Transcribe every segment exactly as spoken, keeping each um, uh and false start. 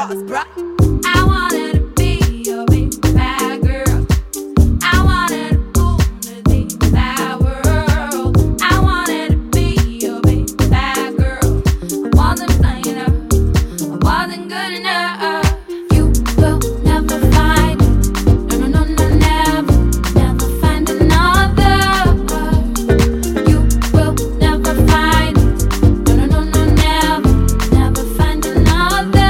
bras, bruh. I wanted to be your big bad girl. I wanted to rule the deep bad world. I wanted to be your big bad girl. I wasn't playing enough. I wasn't good enough. You will never find it. No, no, no, no, never, never find another. You will never find it. No, no, no, no, never, never find another.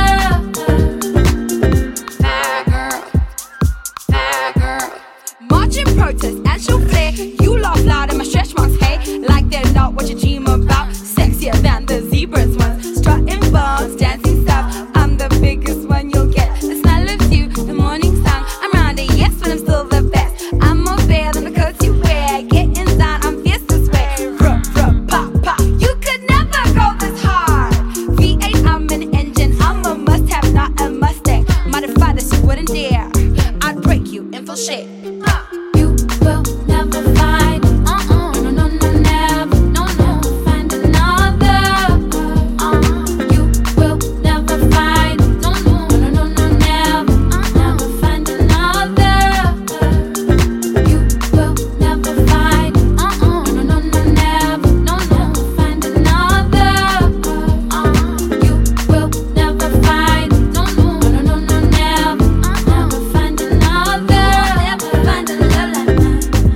Bad girl, bad girl. Marching protest and she'll flare. You laugh loud and my stretch marks, hey, like they're not what you dream about. Sexier than the zebras ones. Strutting bars, dancing stuff. I'm the biggest one you'll get. The smell of you, the morning sun. I'm round it, yes, but I'm still the best. I'm more fair than the coats you wear. Getting down, I'm fierce this way. Ruh, ruh, pop, pop. You could never go this hard. V eight, I'm an engine. I'm a must-have, not a Mustang. Modify this, you wouldn't dare. I'd break you in full shape. Uh, You will never find it. Uh-uh. No, no, no, never. No, no. Find another. Uh, You will never find it. No, no, no, no, no, never. Uh, Never find another. You will never find it. Uh-uh. No, no, no, never. No, no. Find another. Uh, You will never find it. No, no, no, no, no, never. Uh, Never find another. Never find a love like mine.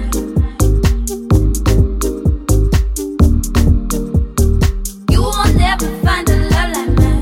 You will never find a love like mine.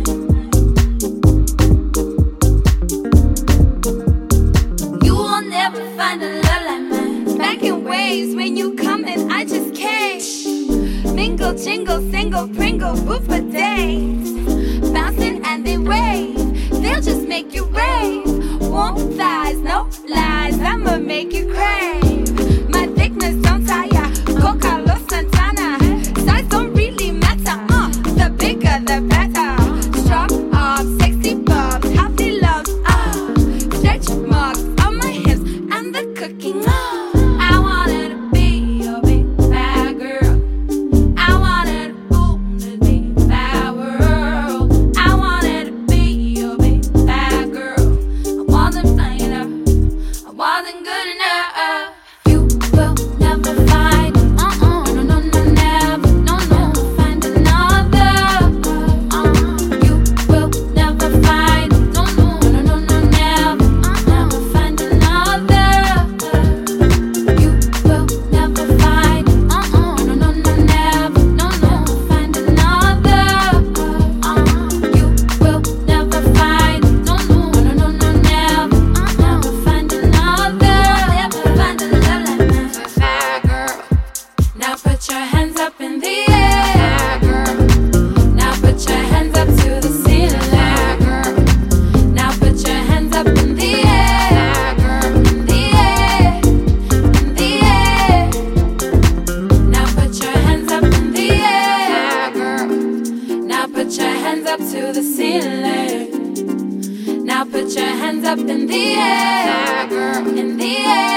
You will never find a love like mine. Back in waves when you come in, I just can't. Mingle, jingle, single, pringle, boo for days. Bouncing and they wave, they'll just make you rave. Warm thighs, no lies, I'ma make you crave. My thickness don't tire, go Carlos Santana. Size don't really matter, uh, the bigger the better. Strong arms, sexy bumps, healthy lumps, ah. Stretch marks on my hips and the cooking, ah. I wanted to be your big bad girl. I wanted to rule the deep bad world. I wanted to be your big bad girl. I wasn't playing up. I wasn't good enough. You will never find it. Uh-uh. No, no, no, never. No, no. Find another. Uh, You will never find it. No, no, no, no, no, never. Uh, Never find another. You will never find it. Uh-uh. No, no, no, never. No, no. Find another. Uh, You will never find it. No, no, no, no, no, never. Uh, Never find another. Never find a love like mine. Bad girl. Now put your hands up in the air, girl. Now put your hands up to the ceiling, girl. Now put your hands up in the air, girl. In the air, in the air. Now put your hands up in the air, girl. Now put your hands up to the ceiling. Now put your hands up in the air, girl. In the air.